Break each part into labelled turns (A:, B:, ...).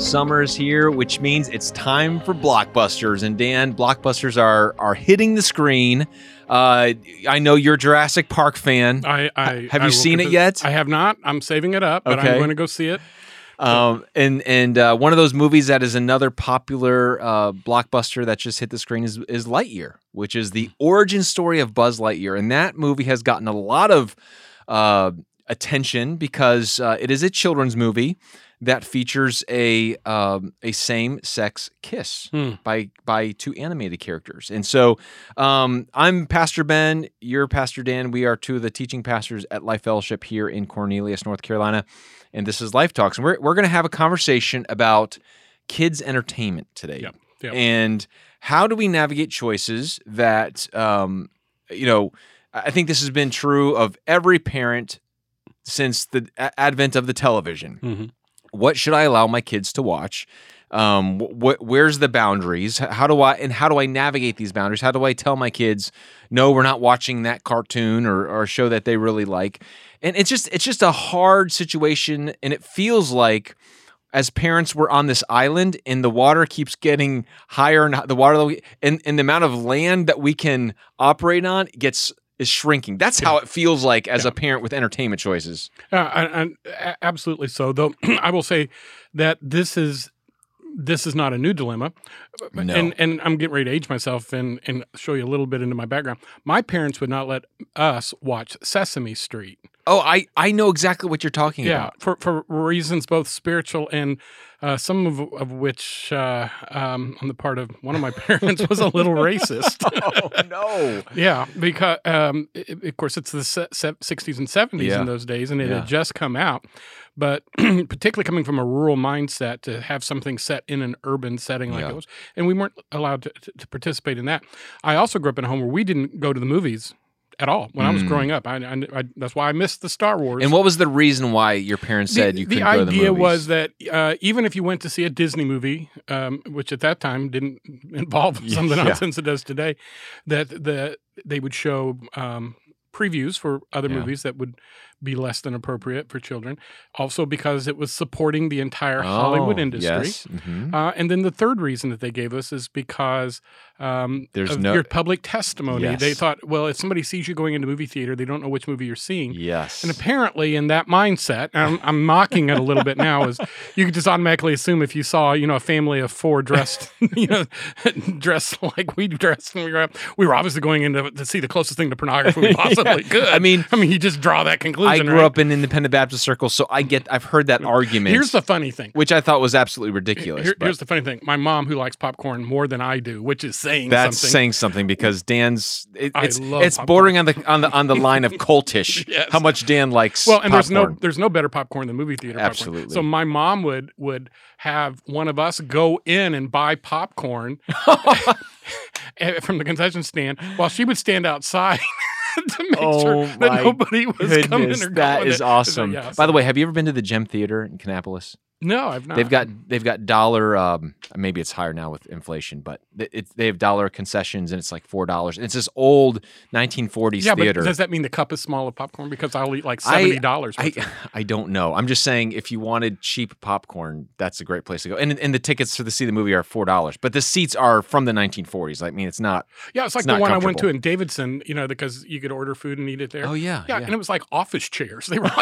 A: Summer is here, which means it's time for blockbusters. And Dan, blockbusters are hitting the screen. I know you're a Jurassic Park fan. Have you seen it yet?
B: I have not. I'm saving it up, but I'm going to go see it.
A: And one of those movies that is another popular blockbuster that just hit the screen is Lightyear, which is the origin story of Buzz Lightyear. And that movie has gotten a lot of attention because it is a children's movie that features a same-sex kiss by two animated characters. And so I'm Pastor Ben, you're Pastor Dan. We are two of the teaching pastors at Life Fellowship here in Cornelius, North Carolina. And this is Life Talks. And we're going to have a conversation about kids' entertainment today.
B: Yep.
A: And how do we navigate choices that, I think this has been true of every parent since the advent of the television.
B: Mm-hmm.
A: What should I allow my kids to watch? Where's the boundaries? How do I navigate these boundaries? How do I tell my kids, no, we're not watching that cartoon or a show that they really like? And it's just a hard situation, and it feels like as parents we're on this island, and the water keeps getting higher, and the amount of land that we can operate on is shrinking. That's how it feels like as a parent with entertainment choices.
B: And absolutely so. Though I will say that this is not a new dilemma.
A: No.
B: And I'm getting ready to age myself and show you a little bit into my background. My parents would not let us watch Sesame Street.
A: Oh, I know exactly what you're talking about.
B: For reasons both spiritual and some of which on the part of one of my parents was a little racist.
A: Oh, no.
B: Yeah, because of course it's the 60s and 70s in those days, and it had just come out. But particularly coming from a rural mindset to have something set in an urban setting like it was, and we weren't allowed to participate in that. I also grew up in a home where we didn't go to the movies at all when I was growing up. I that's why I missed the Star Wars.
A: And what was the reason why your parents said you couldn't go to the movies?
B: The idea was that even if you went to see a Disney movie, which at that time didn't involve some of the nonsense it does today, that they would show previews for other movies that would be less than appropriate for children. Also because it was supporting the entire Hollywood industry.
A: Yes. Mm-hmm.
B: And then the third reason that they gave us is because your public testimony.
A: Yes.
B: They thought, well, if somebody sees you going into a movie theater, they don't know which movie you're seeing.
A: Yes.
B: And apparently in that mindset, and I'm mocking it a little bit now, is you could just automatically assume if you saw, a family of four dressed, dressed like we dressed when we were up, we were obviously going in to see the closest thing to pornography we possibly could.
A: I mean,
B: you just draw that conclusion.
A: I grew up in independent Baptist circles, so I've heard that argument.
B: Here's the funny thing.
A: Which I thought was absolutely ridiculous.
B: Here's the funny thing. My mom, who likes popcorn more than I do, which is saying
A: that's
B: something.
A: saying something because Dan's it's
B: popcorn.
A: bordering on the line of cultish.
B: Yes.
A: How much Dan likes
B: and
A: popcorn.
B: there's no better popcorn than movie theater popcorn.
A: Absolutely.
B: So my mom would have one of us go in and buy popcorn from the concession stand while she would stand outside to make sure that nobody was coming or going.
A: That is awesome.
B: So,
A: By the way, have you ever been to the Gem Theater in Kannapolis?
B: No, I've not.
A: They've got dollar. Maybe it's higher now with inflation, but they have dollar concessions, and it's like $4. And it's this old 1940s theater.
B: But does that mean the cup is small of popcorn? Because I'll eat like $70.
A: I don't know. I'm just saying, if you wanted cheap popcorn, that's a great place to go. And the tickets to see the movie are $4, but the seats are from the 1940s. I mean, it's not.
B: Yeah, it's like the one I went to in Davidson. Because you could order food and eat it there.
A: Oh yeah.
B: And it was like office chairs. They were like,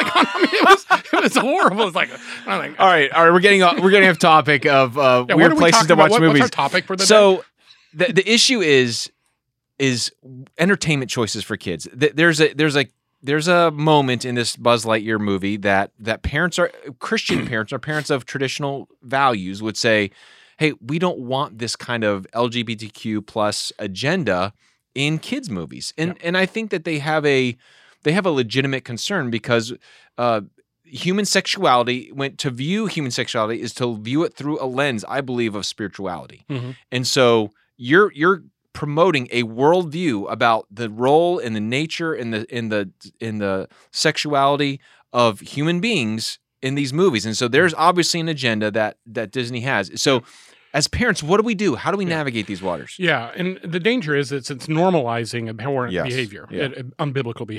B: it was horrible. It's like, all right.
A: We're getting off topic of weird places to watch movies.
B: What's our topic for the day?
A: So the issue is entertainment choices for kids. There's a moment in this Buzz Lightyear movie that Christian parents or parents of traditional values would say, hey, we don't want this kind of LGBTQ plus agenda in kids' movies. And I think that they have a legitimate concern because human sexuality, to view human sexuality is to view it through a lens, I believe, of spirituality.
B: Mm-hmm.
A: And so you're promoting a worldview about the role and the nature and the sexuality of human beings in these movies. And so there's obviously an agenda that Disney has. So as parents, what do we do? How do we navigate these waters?
B: Yeah, and the danger is it's normalizing abhorrent behavior, unbiblical behavior.
A: Right.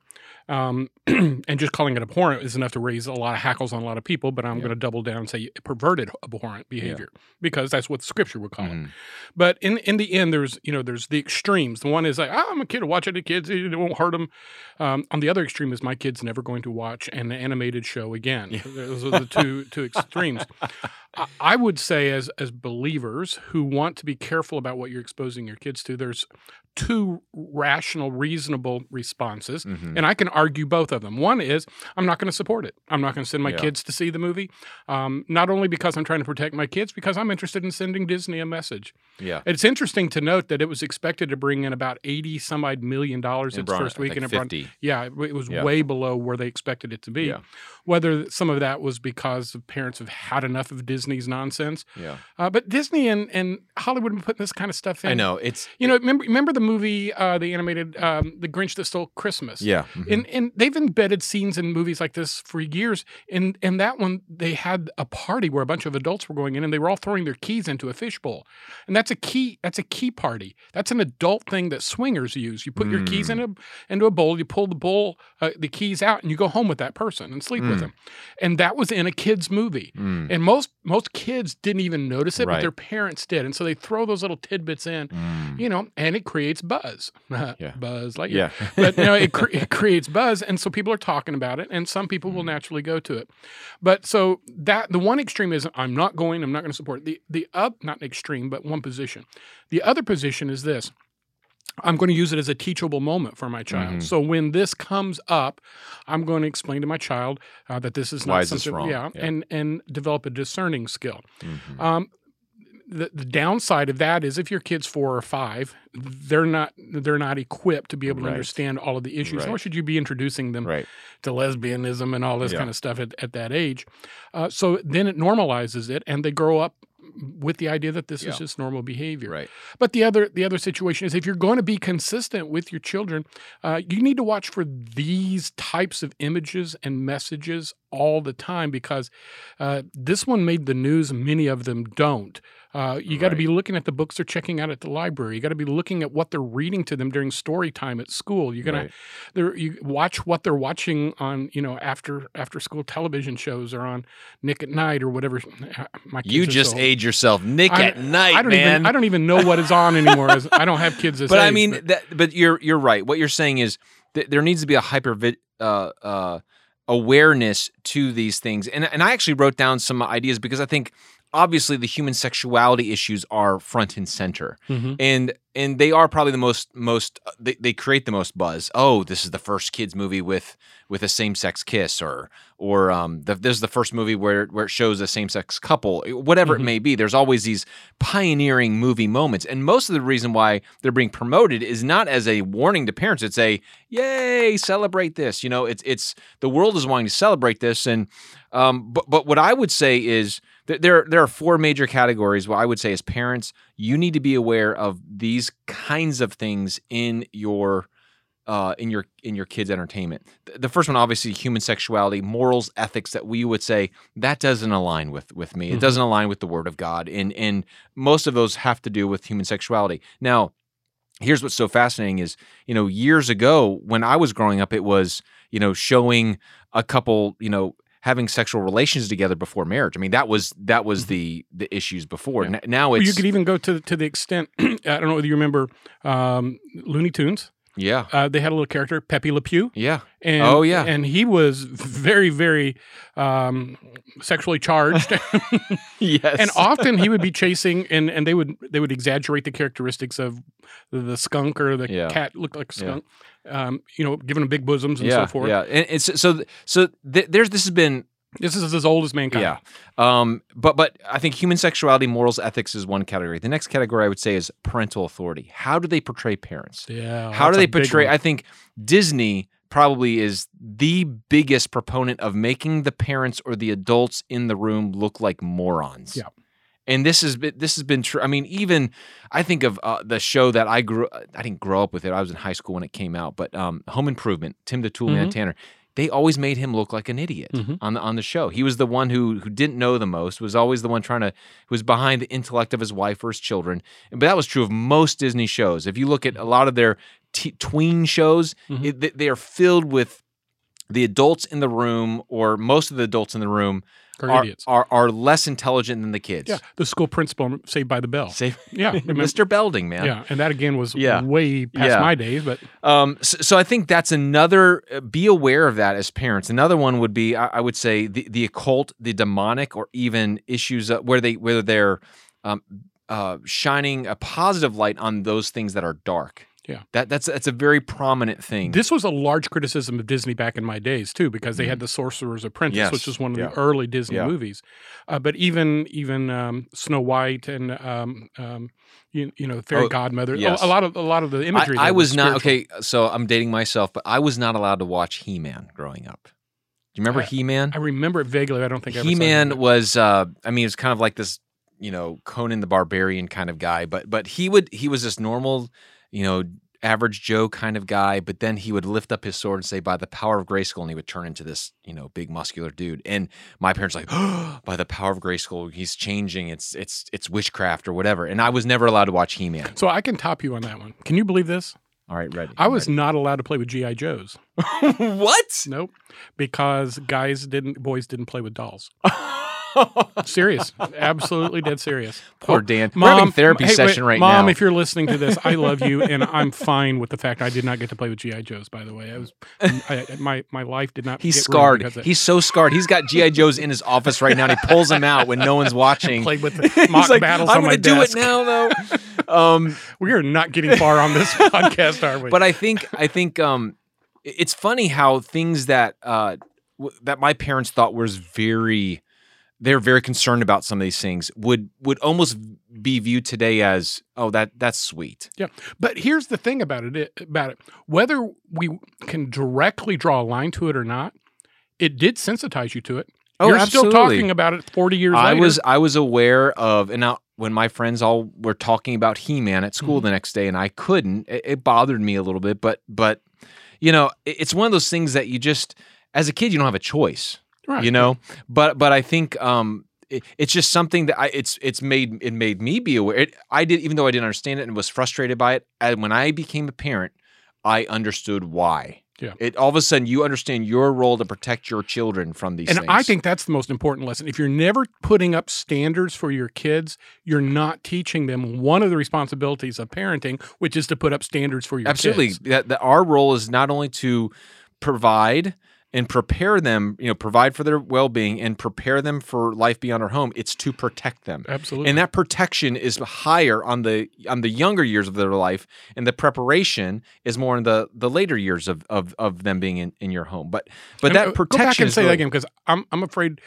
B: And just calling it abhorrent is enough to raise a lot of hackles on a lot of people, but I'm going to double down and say perverted abhorrent behavior because that's what Scripture would call it. But in the end, there's the extremes. The one is like, I'm a kid, watch it, kids, it won't hurt them. On the other extreme is my kid's never going to watch an animated show again. Those are the two extremes. I would say as believers who want to be careful about what you're exposing your kids to, there's two rational, reasonable responses, and I can argue both of them. One is, I'm not going to support it. I'm not going to send my kids to see the movie, not only because I'm trying to protect my kids, because I'm interested in sending Disney a message.
A: Yeah,
B: it's interesting to note that it was expected to bring in about $80-some-odd million its first week, and it brought
A: 50.
B: It was way below where they expected it to be.
A: Yeah.
B: Whether some of that was because the parents have had enough of Disney's nonsense. But Disney and Hollywood have been putting this kind of stuff in.
A: I know. It's
B: remember the movie, the animated The Grinch That Stole Christmas?
A: Yeah.
B: And they've embedded scenes in movies like this for years. And that one, they had a party where a bunch of adults were going in and they were all throwing their keys into a fishbowl. And that's a key party. That's an adult thing that swingers use. You put your keys into a bowl, you pull the keys out, and you go home with that person and sleep with them. And that was in a kid's movie. And most kids didn't even notice it, but their parents did. And so they throw those little tidbits in, and it creates buzz. Buzz like but it creates buzz, and so people are talking about it, and some people will naturally go to it. But so that the one extreme is I'm not going to support it. The not an extreme, but one position. The other position is this. I'm going to use it as a teachable moment for my child. So when this comes up, I'm going to explain to my child that this is not something wrong. And develop a discerning skill. The downside of that is if your kid's 4 or 5, they're not equipped to be able to understand all of the issues. Nor should you be introducing them to lesbianism and all this kind of stuff at that age. So then it normalizes it, and they grow up with the idea that this is just normal behavior. But the other situation is if you're going to be consistent with your children, you need to watch for these types of images and messages all the time because this one made the news. Many of them don't. You got to be looking at the books they're checking out at the library. You got to be looking at what they're reading to them during story time at school. You're gonna you watch what they're watching on after school television shows or on Nick at Night or whatever. My kids
A: you just age yourself, Nick at Night,
B: I don't even know what is on anymore. I don't have kids.
A: But age, I mean, but you're right. What you're saying is there needs to be a hyper awareness to these things, and I actually wrote down some ideas because I think. Obviously, the human sexuality issues are front and center, and they are probably the most. They create the most buzz. Oh, this is the first kids movie with a same sex kiss, or this is the first movie where it shows a same sex couple. Whatever it may be, there's always these pioneering movie moments, and most of the reason why they're being promoted is not as a warning to parents. It's a yay, celebrate this. It's the world is wanting to celebrate this, and but what I would say is. There are 4 major categories. What I would say as parents, you need to be aware of these kinds of things in your kids' entertainment. The first one, obviously, human sexuality, morals, ethics. That we would say that doesn't align with me. It doesn't align with the Word of God, and most of those have to do with human sexuality. Now, here's what's so fascinating is years ago when I was growing up, it was showing a couple having sexual relations together before marriage. I mean, that was the issues before. Now it's...
B: You could even go to the extent, I don't know whether you remember Looney Tunes.
A: Yeah.
B: They had a little character, Pepe Le Pew.
A: Yeah.
B: And, and he was very, very sexually charged.
A: Yes.
B: And often he would be chasing, and they would exaggerate the characteristics of the skunk or the cat looked like a skunk. Giving them big bosoms and so forth.
A: Yeah. And this has been.
B: This is as old as mankind.
A: Yeah. But I think human sexuality, morals, ethics is one category. The next category I would say is parental authority. How do they portray parents?
B: Yeah.
A: How do they portray? I think Disney probably is the biggest proponent of making the parents or the adults in the room look like morons.
B: Yeah.
A: And this has been true. I mean, even I think of the show that I didn't grow up with it. I was in high school when it came out, but Home Improvement, Tim the Toolman Tanner. They always made him look like an idiot on the show. He was the one who didn't know the most, was always the one who was behind the intellect of his wife or his children. But that was true of most Disney shows. If you look at a lot of their tween shows, they are filled with the adults in the room, or most of the adults in the room are less intelligent than the kids.
B: Yeah, the school principal, Saved by the Bell.
A: Mr. Belding, man.
B: Yeah, and that again was way past my days. But
A: so I think that's another. Be aware of that as parents. Another one would be, I would say, the occult, the demonic, or even issues whether they're shining a positive light on those things that are dark.
B: Yeah,
A: that's a very prominent thing.
B: This was a large criticism of Disney back in my days too, because they had The Sorcerer's Apprentice, which was one of the early Disney movies. But even Snow White and Fairy Godmother, a lot of the imagery.
A: I was not okay. So I'm dating myself, but I was not allowed to watch He-Man growing up. Do you remember He-Man?
B: I remember it vaguely. I don't think I ever saw
A: He-Man was. I mean, it was kind of like this, Conan the Barbarian kind of guy, but he was this normal, average Joe kind of guy, but then he would lift up his sword and say, by the power of Grayskull, and he would turn into this, big muscular dude. And my parents were like, oh, by the power of Grayskull, he's changing. It's witchcraft or whatever. And I was never allowed to watch He-Man.
B: So I can top you on that one. Can you believe this?
A: All right, ready.
B: I was not allowed to play with G.I. Joes.
A: What?
B: Nope. Because boys didn't play with dolls. Serious. Absolutely dead serious.
A: Poor Dan. We're having therapy session right now.
B: Mom, if you're listening to this, I love you, and I'm fine with the fact I did not get to play with G.I. Joes, by the way. My life did not
A: He's scarred. He's so scarred. He's got G.I. Joes in his office right now, and he pulls them out when no one's watching.
B: Played with the mock battles on my desk.
A: I'm going to do it now, though.
B: We are not getting far on this podcast, are we?
A: But I think it's funny how things that my parents thought was they're very concerned about some of these things would almost be viewed today as, oh, that's sweet.
B: Yeah. But here's the thing about it. Whether we can directly draw a line to it or not, it did sensitize you to it.
A: Oh,
B: You're
A: absolutely.
B: still talking about it 40 years later.
A: I was aware of, and now when my friends all were talking about He-Man at school the next day, and I couldn't, it bothered me a little bit. But it's one of those things that you just, as a kid, you don't have a choice. Right. But I think it's just something that it made me be aware. Even though I didn't understand it and was frustrated by it. And when I became a parent, I understood why. Yeah. All of a sudden, you understand your role to protect your children from these things.
B: And I think that's the most important lesson. If you're never putting up standards for your kids, you're not teaching them one of the responsibilities of parenting, which is to put up standards for your kids.
A: Absolutely. That our role is not only to provide and prepare them, provide for their well-being and prepare them for life beyond our home. It's to protect them.
B: Absolutely.
A: And that protection is higher on the younger years of their life, and the preparation is more in the later years of them being in your home. But that protection.
B: Go back and say that again, because I'm afraid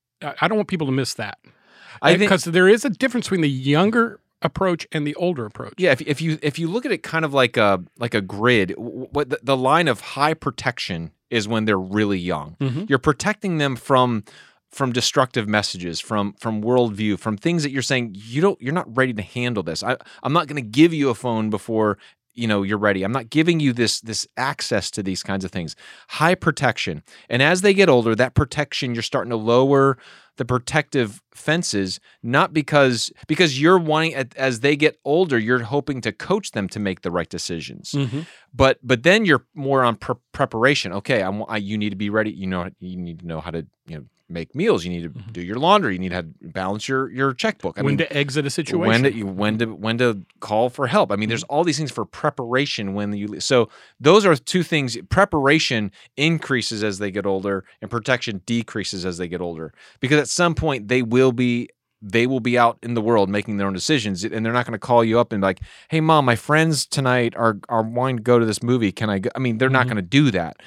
B: I don't want people to miss that. Because there is a difference between the younger approach and the older approach.
A: Yeah, if you look at it kind of like a grid, what the line of high protection is when they're really young. Mm-hmm. You're protecting them from destructive messages, from worldview, from things that you're saying you're not ready to handle this. I'm not going to give you a phone before you're ready. I'm not giving you this access to these kinds of things. High protection. And as they get older, that protection, you're starting to lower the protective fences, not because you're wanting, as they get older, you're hoping to coach them to make the right decisions. Mm-hmm. But then you're more on preparation. Okay, you need to be ready. You need to know how to make meals. You need to do your laundry. You need to balance your checkbook.
B: When to exit a situation.
A: When to call for help. I mean, there's all these things for preparation when you. So those are two things. Preparation increases as they get older, and protection decreases as they get older. Because at some point they will be out in the world making their own decisions, and they're not going to call you up and be like, "Hey, Mom, my friends tonight are wanting to go to this movie. Can I go?" I mean, they're not going to do that.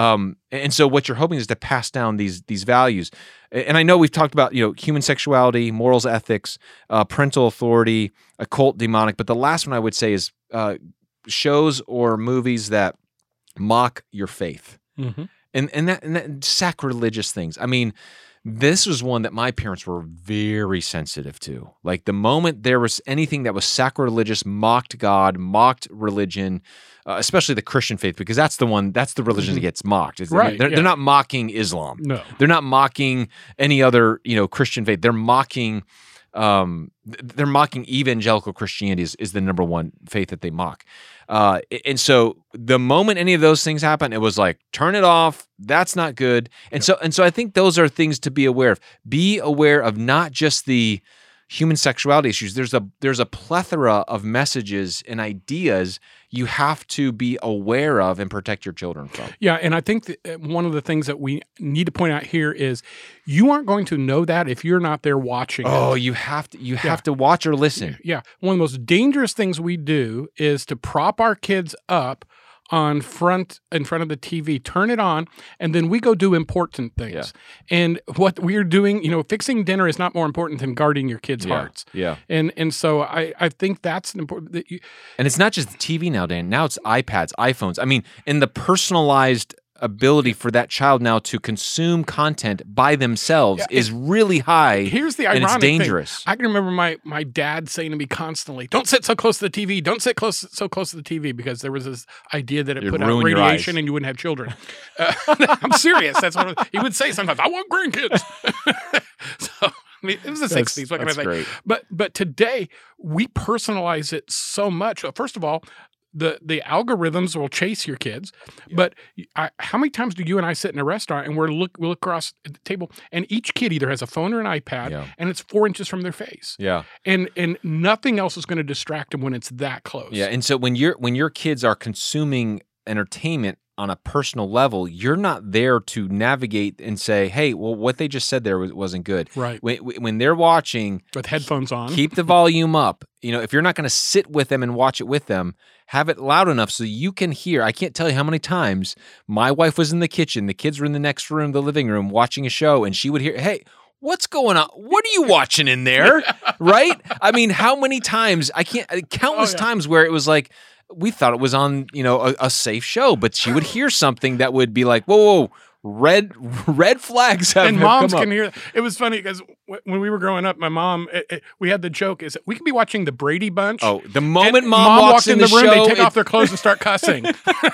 A: And so what you're hoping is to pass down these values. And I know we've talked about, human sexuality, morals, ethics, parental authority, occult, demonic. But the last one I would say is shows or movies that mock your faith. Mm-hmm. And that sacrilegious things. I mean, this was one that my parents were very sensitive to. Like the moment there was anything that was sacrilegious, mocked God, mocked religion, especially the Christian faith, because that's the religion that gets mocked.
B: Right,
A: they're not mocking Islam.
B: No.
A: They're not mocking any other, Christian faith. They're mocking they're mocking evangelical Christianity is the number one faith that they mock. And so the moment any of those things happen, it was like, turn it off. That's not good. And so I think those are things to be aware of. Be aware of not just the human sexuality issues. There's a plethora of messages and ideas you have to be aware of and protect your children from.
B: Yeah, and I think that one of the things that we need to point out here is you aren't going to know that if you're not there watching.
A: Oh, you have to watch or listen.
B: Yeah, one of the most dangerous things we do is to prop our kids up in front of the TV, turn it on, and then we go do important things.
A: Yeah.
B: And what we're doing, fixing dinner is not more important than guarding your kids' hearts.
A: Yeah.
B: And so I think that's an important.
A: And it's not just the TV now, Dan. Now it's iPads, iPhones. I mean, in the personalized ability for that child now to consume content by themselves is really high.
B: Here's the ironic
A: and it's dangerous.
B: thing. I can remember my dad saying to me constantly, "Don't sit so close to the TV. Don't sit so close to the TV," because there was this idea that it put out radiation and you wouldn't have children. I'm serious. That's what he would say sometimes. I want grandkids. So. I mean, it was the 60s. What can I say?
A: Great.
B: But today we personalize it so much. First of all, the algorithms will chase your kids. Yeah. But how many times do you and I sit in a restaurant and we'll look across the table and each kid either has a phone or an iPad and it's 4 inches from their face.
A: Yeah.
B: And nothing else is going to distract them when it's that close.
A: Yeah. And so when your kids are consuming entertainment on a personal level, you're not there to navigate and say, hey, well, what they just said there wasn't good.
B: Right.
A: When they're watching
B: with headphones on,
A: keep the volume up. If you're not going to sit with them and watch it with them, have it loud enough so you can hear. I can't tell you how many times my wife was in the kitchen, the kids were in the next room, the living room, watching a show, and she would hear, hey, what's going on? What are you watching in there? Right? I mean, how many times? Countless times where it was like, we thought it was on, a safe show, but she would hear something that would be like, whoa, red flags have
B: and
A: come
B: moms
A: up.
B: Can hear. It was funny because when we were growing up, my mom, we had the joke is that we could be watching the Brady Bunch.
A: Oh, the moment mom walks in the
B: room,
A: show,
B: they take off their clothes and start cussing.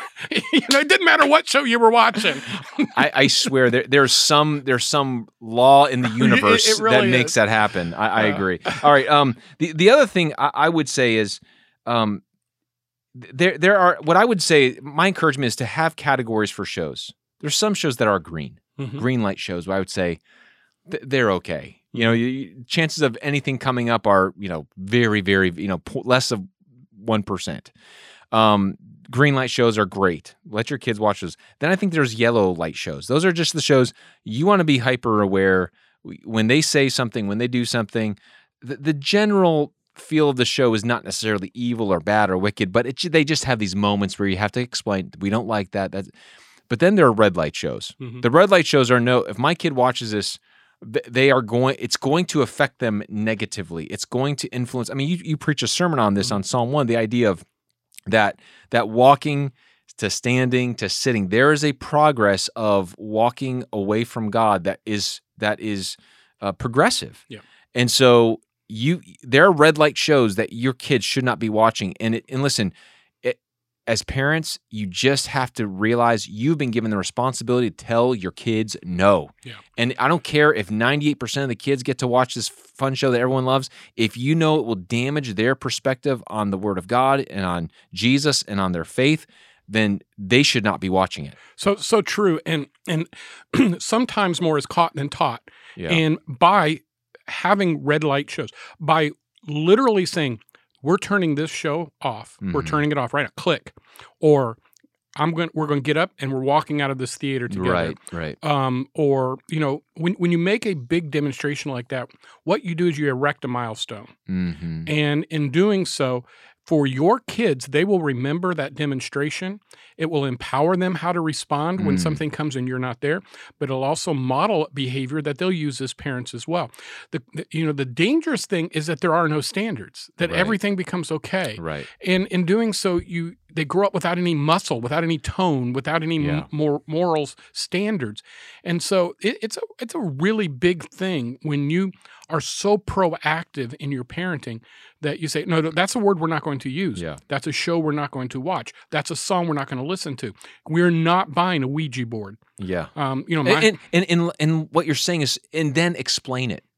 B: It didn't matter what show you were watching.
A: I swear there's some law in the universe
B: it really
A: makes that happen. I agree. All right. The other thing I would say is, there are, what I would say, my encouragement is to have categories for shows. There's some shows that are green light shows where I would say they're okay. Chances of anything coming up are, very, very, less of 1%. Green light shows are great. Let your kids watch those. Then I think there's yellow light shows. Those are just the shows you want to be hyper aware when they say something, when they do something. The general feel of the show is not necessarily evil or bad or wicked, but they just have these moments where you have to explain, we don't like that. But then there are red light shows. Mm-hmm. The red light shows are if my kid watches this, it's going to affect them negatively. It's going to influence. I mean, you preach a sermon on this on Psalm 1, the idea of that walking to standing to sitting. There is a progress of walking away from God that is progressive.
B: Yeah.
A: And so there are red light shows that your kids should not be watching. And listen, as parents, you just have to realize you've been given the responsibility to tell your kids no.
B: Yeah.
A: And I don't care if 98% of the kids get to watch this fun show that everyone loves. If you know it will damage their perspective on the Word of God and on Jesus and on their faith, then they should not be watching it.
B: So true. And sometimes more is caught than taught.
A: Yeah.
B: And by having red light shows, by literally saying, we're turning this show off. Mm-hmm. We're turning it off right now. Click. Or we're going to get up and we're walking out of this theater together.
A: Right.
B: Or, when you make a big demonstration like that, what you do is you erect a milestone.
A: Mm-hmm.
B: And in doing so, for your kids, they will remember that demonstration. It will empower them how to respond when something comes and you're not there, but it'll also model behavior that they'll use as parents as well. The dangerous thing is that there are no standards, that everything becomes okay.
A: Right.
B: And in doing so, they grow up without any muscle, without any tone, without any more morals standards. And so it's a really big thing when you are so proactive in your parenting that you say, no, that's a word we're not going to use.
A: Yeah.
B: That's a show we're not going to watch. That's a song we're not going to listen to. We're not buying a Ouija board.
A: Yeah.
B: And
A: what you're saying is, and then explain it.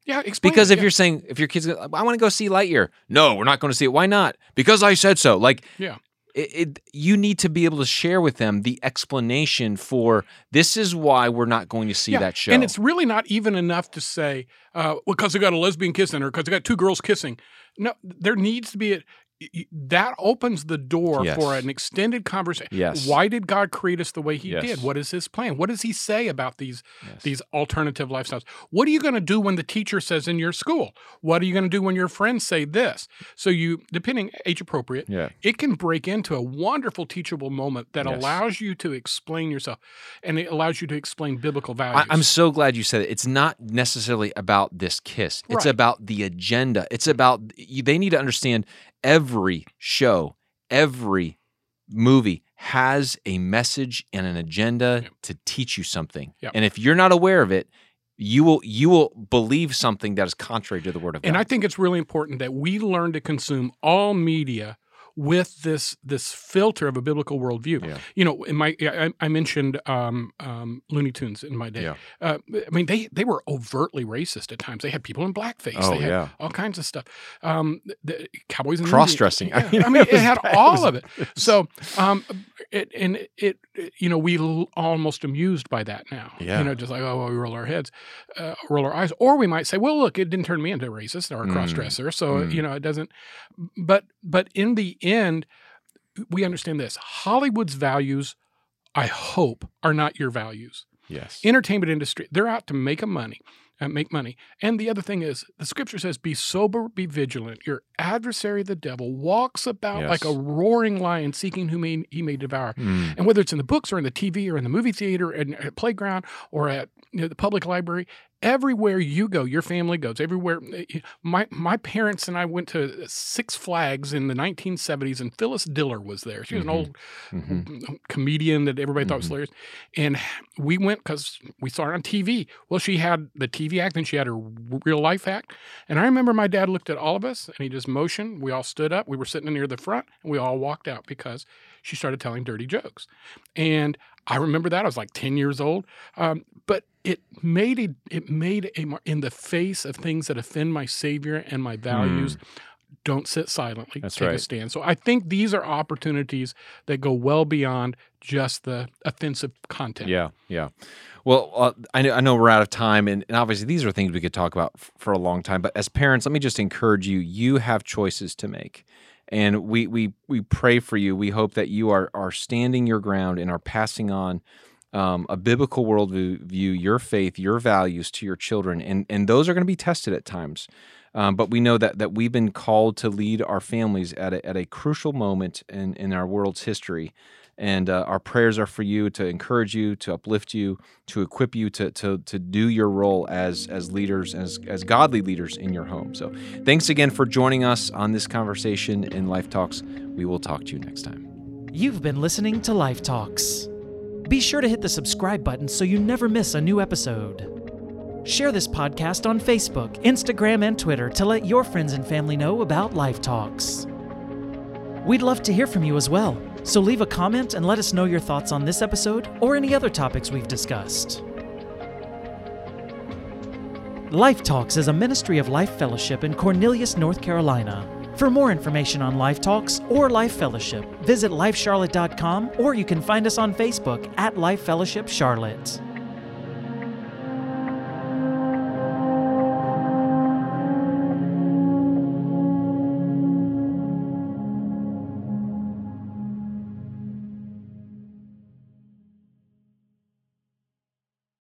B: Yeah, explain.
A: Because if you're saying, if your kids, I want to go see Lightyear. No, we're not going to see it. Why not? Because I said so. Like, you need to be able to share with them the explanation for this is why we're not going to see that show.
B: And it's really not even enough to say, because they got a lesbian kiss in her, because they got two girls kissing. No, there needs to be that opens the door for an extended conversation.
A: Yes.
B: Why did God create us the way he did? What is his plan? What does he say about these alternative lifestyles? What are you going to do when the teacher says in your school? What are you going to do when your friends say this? So you, depending age appropriate, it can break into a wonderful teachable moment that allows you to explain yourself, and it allows you to explain biblical values.
A: I'm so glad you said it. It's not necessarily about this kiss. It's about the agenda. It's about, they need to understand every show, every movie has a message and an agenda to teach you something. And if you're not aware of it, you will believe something that is contrary to the Word of God.
B: And I think it's really important that we learn to consume all media with this filter of a biblical worldview. You know, in my I mentioned Looney Tunes in my day. I mean, they were overtly racist at times. They had people in blackface. They had all kinds of stuff. The Cowboys and
A: cross-dressing.
B: I mean, it had all of it. So, you know, we almost amused by that now. You know, just like, oh, well, we roll our heads, roll our eyes, or we might say, well, look, it didn't turn me into a racist or a cross-dresser, so you know, it doesn't. But in the end, we understand this: Hollywood's values, I hope, are not your values. Entertainment industry, they're out to make money. And the other thing is, the scripture says, be sober, be vigilant. Your adversary, the devil, walks about like a roaring lion seeking whom he may devour. And whether it's in the books or in the TV or in the movie theater and at playground or at the public library, everywhere you go, your family goes. Everywhere. My parents and I went to Six Flags in the 1970s, and Phyllis Diller was there. She was an old comedian that everybody thought was hilarious. And we went because we saw her on TV. Well, she had the TV act, and she had her real life act. And I remember my dad looked at all of us, and he just motioned. We all stood up. We were sitting near the front, and we all walked out because she started telling dirty jokes. And I remember that. I was like 10 years old. But it made a in the face of things that offend my Savior and my values. Don't sit silently. Take a stand. So I think these are opportunities that go well beyond just the offensive content.
A: Yeah. Well, I know we're out of time, and obviously these are things we could talk about for a long time. But as parents, let me just encourage you: you have choices to make. And we pray for you. We hope that you are standing your ground and are passing on a biblical worldview, your faith, your values to your children. And those are going to be tested at times. But we know that we've been called to lead our families at a crucial moment in our world's history. And our prayers are for you, to encourage you, to uplift you, to equip you to do your role as leaders, as godly leaders in your home. So thanks again for joining us on this conversation in Life Talks. We will talk to you next time.
C: You've been listening to Life Talks. Be sure to hit the subscribe button so you never miss a new episode. Share this podcast on Facebook, Instagram, and Twitter to let your friends and family know about Life Talks. We'd love to hear from you as well. So leave a comment and let us know your thoughts on this episode or any other topics we've discussed. Life Talks is a ministry of Life Fellowship in Cornelius, North Carolina. For more information on Life Talks or Life Fellowship, visit lifecharlotte.com, or you can find us on Facebook at Life Fellowship Charlotte.